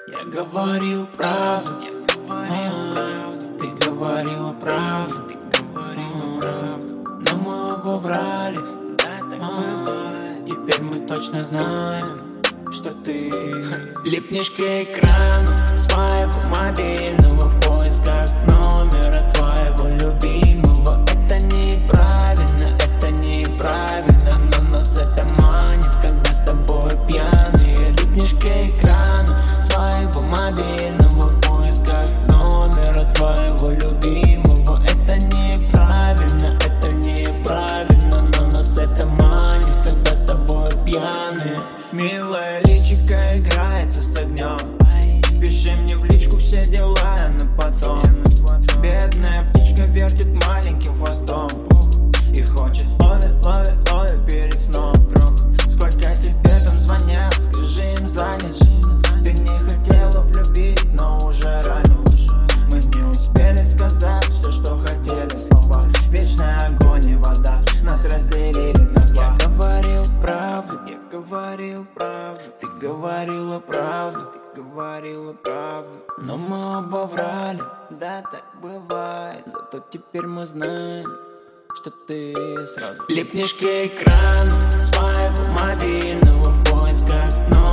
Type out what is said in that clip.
Я говорил правду, ты говорила правду, но мы оба врали, да, так бывает. Теперь мы точно знаем, что ты липнешь к экрану своего мобильного в поисках номера твоего любимого. Это неправильно, но нас это манит, когда с тобой пьяные. Липнешь к экрану своего мобильного в поисках номера твоего любимого. Это неправильно, но нас это манит, когда с тобой пьяные. Милая личико играется с огнем, пиши мне в личку все дела на потом. Бедная птичка вертит маленьким хвостом и хочет ловит перед сном. Сколько тебе там звонят, скажи им занят. Ты не хотела влюбить, но уже ранен. Мы не успели сказать все, что хотели. Слова вечный огонь и вода нас разделили на два. Я говорил правду, ты говорила правду, но мы оба врали, да, так бывает. Зато теперь мы знаем, что ты сразу липнешь к экрану своего мобильного в поисках